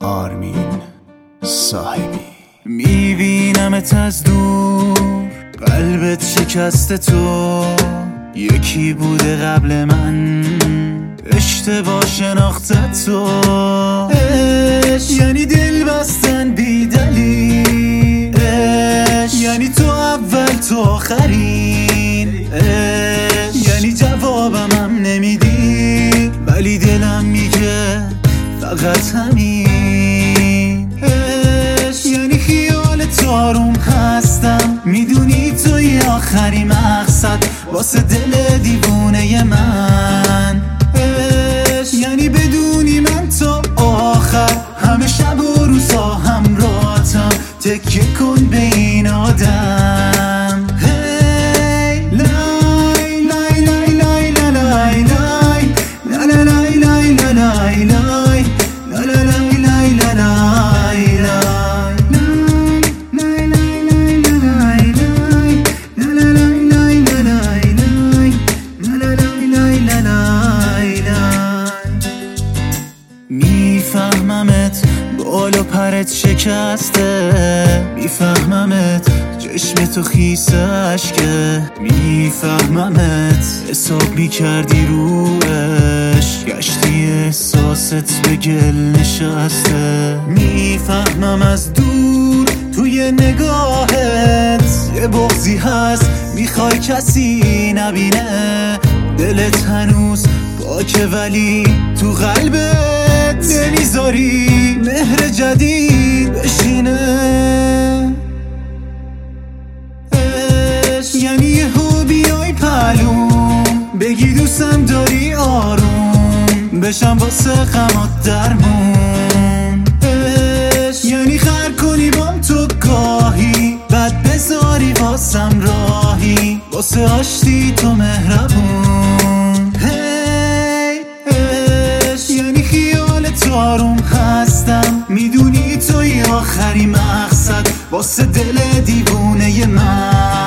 آرمین صاحبی. میبینمت از دور، قلبت شکسته، تو یکی بوده قبل من، اشتباه شناخته تو. یعنی دل بستن بی دلیل، یعنی تو اول تو آخرین، یعنی جوابم هم نمیدی ولی دلم میگه فقط همین. یعنی خیال تاروم هستم، میدونی توی آخری مقصد واسه دل دیوونه من. یعنی بدونی من تا آخر همه شب و روزا همراهتم، تکیه کن به این آدم. میفهممت بال و پرت شکسته، میفهممت چشم تو خیس اشکه، میفهممت حساب میکردی روش، گشتی احساست به گل نشسته. میفهمم از دور توی نگاهت یه بغضی هست، میخوای کسی نبینه، دلت هنوز پاکه ولی تو قلبت نمیذاری مهر جدید بشینه. یعنی یهو بیای پلوم بگی دوستم داری، آروم بشم واسه غمات درمون. یعنی خر کنی بام تو گاهی، بعد بذاری واسم راهی، واسه آشتی تو مهربون. یعنی خیال تاروم هستم، میدونی توی آخری مقصد واسه دل دیوونه من.